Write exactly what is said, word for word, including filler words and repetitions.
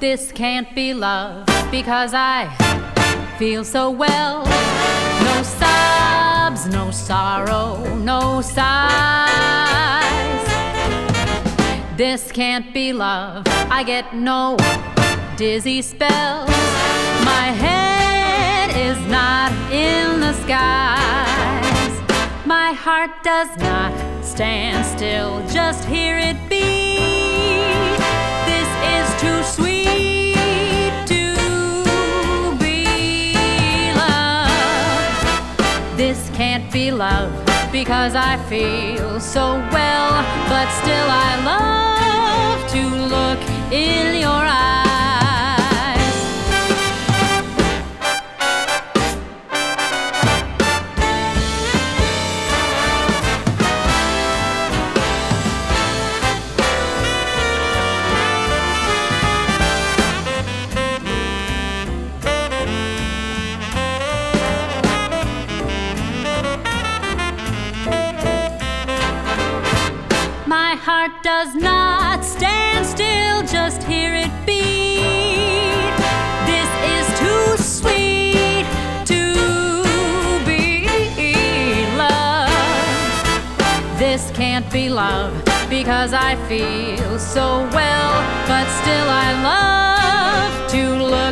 This can't be love because I feel so well. No sobs, no sorrow, no sighs. This can't be love. I get no dizzy spells. My head is not in the skies. My heart does not stand still, just hear it beat. This is too sweet to be loved. This can't be love because I feel so well, but still I love to look in your eyes. My heart does not stand still, just hear it beat. This is too sweet to be loved. This can't be love because I feel so well, but still I love to look